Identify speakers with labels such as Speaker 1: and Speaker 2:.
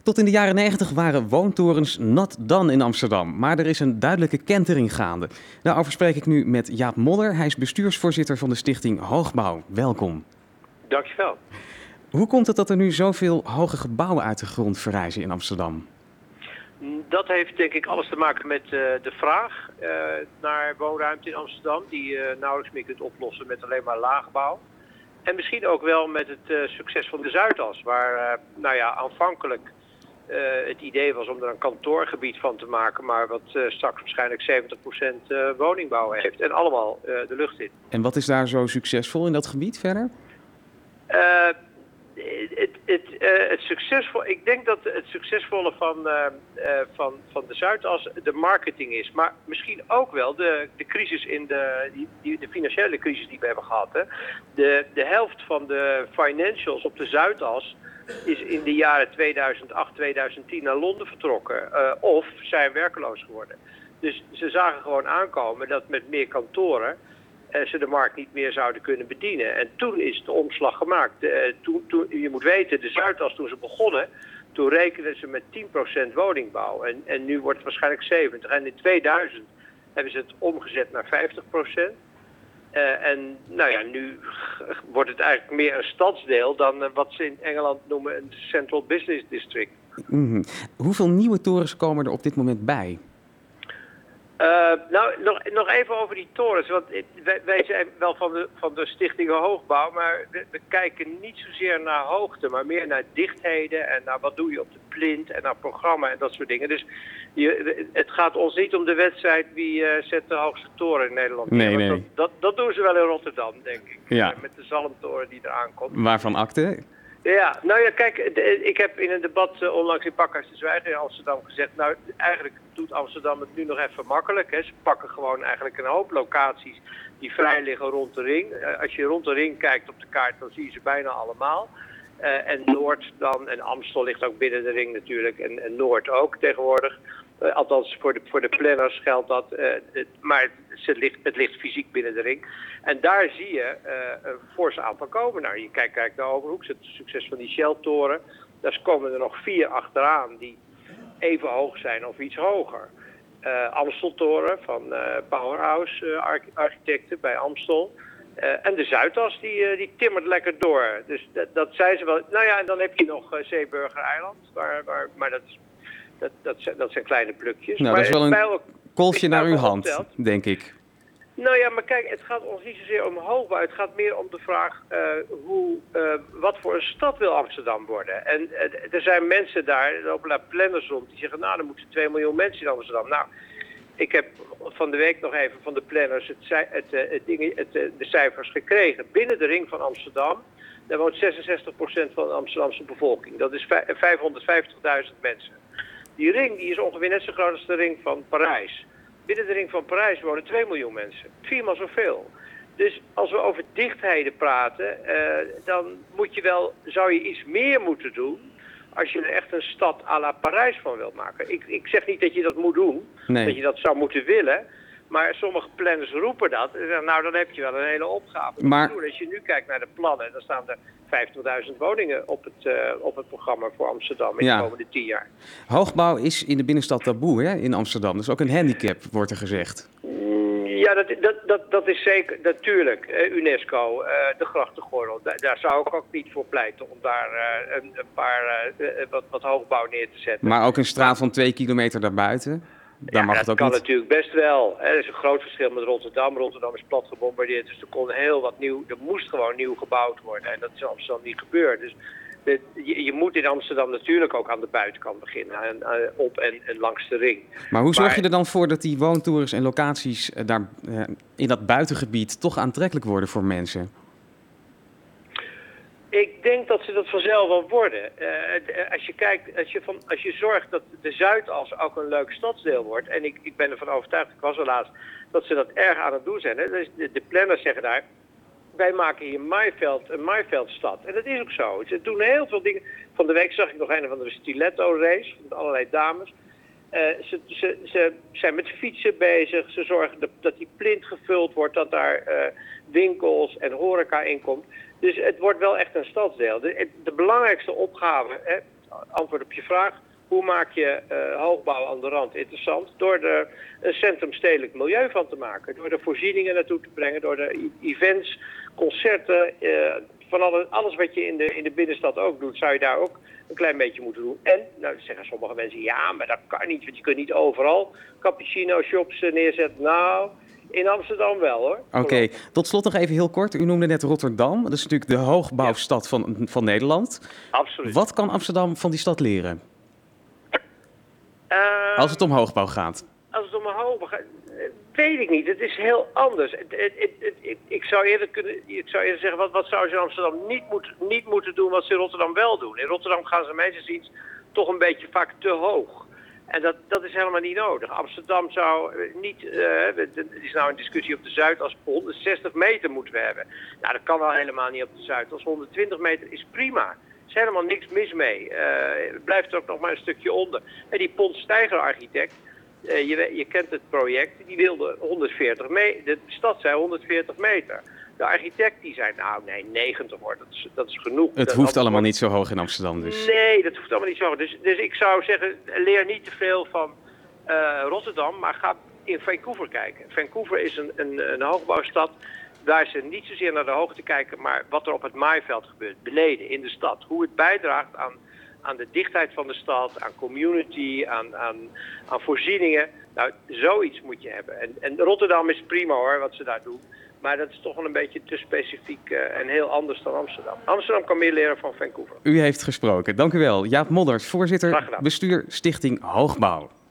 Speaker 1: Tot in de jaren 90 waren woontorens nat dan in Amsterdam. Maar er is een duidelijke kentering gaande. Daarover spreek ik nu met Jaap Modder. Hij is bestuursvoorzitter van de stichting Hoogbouw. Welkom.
Speaker 2: Dankjewel.
Speaker 1: Hoe komt het dat er nu zoveel hoge gebouwen uit de grond verrijzen in Amsterdam?
Speaker 2: Dat heeft denk ik alles te maken met de vraag naar woonruimte in Amsterdam. Die je nauwelijks meer kunt oplossen met alleen maar laagbouw. En misschien ook wel met het succes van de Zuidas. Waar aanvankelijk het idee was om er een kantoorgebied van te maken. Maar wat straks waarschijnlijk 70% woningbouw heeft. En allemaal de lucht in.
Speaker 1: En wat is daar zo succesvol in dat gebied verder?
Speaker 2: Ik denk dat het succesvolle van de Zuidas de marketing is. Maar misschien ook wel de crisis de financiële crisis die we hebben gehad. Hè. De helft van de financials op de Zuidas is in de jaren 2008, 2010 naar Londen vertrokken. Of zijn werkeloos geworden. Dus ze zagen gewoon aankomen dat met meer kantoren ze de markt niet meer zouden kunnen bedienen. En toen is de omslag gemaakt. Je moet weten, de Zuidas toen ze begonnen, toen rekenden ze met 10% woningbouw. En nu wordt het waarschijnlijk 70%. En in 2000 hebben ze het omgezet naar 50%. Nu wordt het eigenlijk meer een stadsdeel dan wat ze in Engeland noemen een Central Business District.
Speaker 1: Mm-hmm. Hoeveel nieuwe torens komen er op dit moment bij?
Speaker 2: Nog even over die torens, want wij zijn wel van de stichting Hoogbouw, maar we kijken niet zozeer naar hoogte, maar meer naar dichtheden en naar wat doe je op de plint en naar programma en dat soort dingen. Dus het gaat ons niet om de wedstrijd wie zet de hoogste toren in Nederland.
Speaker 1: Nee.
Speaker 2: Dat doen ze wel in Rotterdam, denk ik.
Speaker 1: Ja.
Speaker 2: Met de Zalmtoren die eraan komt.
Speaker 1: Waarvan akte?
Speaker 2: Ja, kijk, ik heb in een debat onlangs in Pakhuis de Zwijger in Amsterdam gezegd, eigenlijk doet Amsterdam het nu nog even makkelijk. Hè. Ze pakken gewoon eigenlijk een hoop locaties die vrij liggen rond de ring. Als je rond de ring kijkt op de kaart, dan zie je ze bijna allemaal. En Noord dan, en Amstel ligt ook binnen de ring natuurlijk, en Noord ook tegenwoordig. Althans, voor de planners geldt dat, maar het ligt fysiek binnen de ring. En daar zie je een fors aantal komen. Nou, je kijkt naar Overhoek, het succes van die Shell-toren. Daar komen er nog 4 achteraan die even hoog zijn of iets hoger. Amsteltoren van Powerhouse architecten bij Amstel. En de Zuidas die timmert lekker door. Dus dat zijn ze wel. Nou ja, en dan heb je nog Zeeburger Eiland, maar dat zijn kleine plukjes.
Speaker 1: Nou,
Speaker 2: maar
Speaker 1: dat is wel een kolfje naar uw hand, denk ik.
Speaker 2: Nou ja, maar kijk, het gaat ons niet zozeer om hoogbouw. Het gaat meer om de vraag wat voor een stad wil Amsterdam worden. En er zijn mensen daar, er lopen daar planners rond, die zeggen, nou, er moeten 2 miljoen mensen in Amsterdam. Nou, ik heb van de week nog even van de planners de cijfers gekregen. Binnen de ring van Amsterdam, daar woont 66% van de Amsterdamse bevolking. Dat is 550.000 mensen. Die ring die is ongeveer net zo groot als de ring van Parijs. Binnen de ring van Parijs wonen 2 miljoen mensen. 4 maal zoveel. Dus als we over dichtheden praten, dan zou je iets meer moeten doen als je er echt een stad à la Parijs van wilt maken. Ik zeg niet dat je dat moet doen, dat je dat zou moeten willen. Maar sommige planners roepen dat. Nou, dan heb je wel een hele opgave. Maar als je nu kijkt naar de plannen, dan staan er 50.000 woningen op het programma voor Amsterdam in de komende 10 jaar.
Speaker 1: Hoogbouw is in de binnenstad taboe, hè, in Amsterdam. Dat is ook een handicap, wordt er gezegd.
Speaker 2: Ja, dat is zeker, natuurlijk. UNESCO, de grachtengordel. Daar zou ik ook niet voor pleiten om daar een paar wat hoogbouw neer te zetten.
Speaker 1: Maar ook een straat van 2 kilometer daarbuiten? Daar mag het ook
Speaker 2: kan
Speaker 1: niet.
Speaker 2: Natuurlijk best wel. Er is een groot verschil met Rotterdam. Rotterdam is plat gebombardeerd, dus er kon heel wat nieuw. Er moest gewoon nieuw gebouwd worden. En dat is in Amsterdam niet gebeurd. Dus je moet in Amsterdam natuurlijk ook aan de buitenkant beginnen. Op en langs de ring.
Speaker 1: Maar hoe zorg je er dan voor dat die woontorens en locaties daar in dat buitengebied toch aantrekkelijk worden voor mensen?
Speaker 2: Ik denk dat ze dat vanzelf wel worden. Als je kijkt, als je zorgt dat de Zuidas ook een leuk stadsdeel wordt. En ik ben ervan overtuigd, ik was er laatst, dat ze dat erg aan het doen zijn. Hè? Dus de planners zeggen daar, wij maken hier een Maaiveldstad. En dat is ook zo. Ze doen heel veel dingen. Van de week zag ik nog een van de stiletto race met allerlei dames. Ze zijn met fietsen bezig. Ze zorgen dat die plint gevuld wordt, dat daar winkels en horeca in komt. Dus het wordt wel echt een stadsdeel. De belangrijkste opgave, antwoord op je vraag. Hoe maak je hoogbouw aan de rand interessant? Door er een centrum stedelijk milieu van te maken. Door er voorzieningen naartoe te brengen. Door de events, concerten. Van alles wat je in de binnenstad ook doet, zou je daar ook een klein beetje moeten doen. En, nou zeggen sommige mensen, ja, maar dat kan niet. Want je kunt niet overal cappuccino shops neerzetten. Nou, in Amsterdam wel hoor.
Speaker 1: Oké, tot slot nog even heel kort. U noemde net Rotterdam. Dat is natuurlijk de hoogbouwstad van Nederland.
Speaker 2: Absoluut.
Speaker 1: Wat kan Amsterdam van die stad leren? Als het om hoogbouw gaat.
Speaker 2: Als het om een hoogbouw gaat, weet ik niet. Het is heel anders. Ik zou eerder zeggen, wat zou ze in Amsterdam niet moeten doen wat ze in Rotterdam wel doen? In Rotterdam gaan ze mensen zien toch een beetje vaak te hoog. En dat is helemaal niet nodig. Amsterdam zou niet, het is nou een discussie op de Zuidas, 160 meter moeten we hebben. Nou, dat kan wel helemaal niet op de Zuidas. 120 meter is prima. Er is helemaal niks mis mee. Blijft er ook nog maar een stukje onder. En die Pons Steiger architect, je kent het project, die wilde 140 meter. De stad zei 140 meter. De architect die zei, nou nee, 90 wordt, dat is genoeg.
Speaker 1: Het hoeft allemaal niet zo hoog in Amsterdam dus.
Speaker 2: Nee, dat hoeft allemaal niet zo hoog. Dus ik zou zeggen, leer niet te veel van Rotterdam, maar ga in Vancouver kijken. Vancouver is een hoogbouwstad waar ze niet zozeer naar de hoogte kijken, maar wat er op het maaiveld gebeurt, beneden in de stad. Hoe het bijdraagt aan de dichtheid van de stad, aan community, aan voorzieningen. Nou, zoiets moet je hebben. En Rotterdam is prima hoor, wat ze daar doen. Maar dat is toch wel een beetje te specifiek en heel anders dan Amsterdam. Amsterdam kan meer leren van Vancouver.
Speaker 1: U heeft gesproken. Dank u wel. Jaap Modders, voorzitter bestuur Stichting Hoogbouw.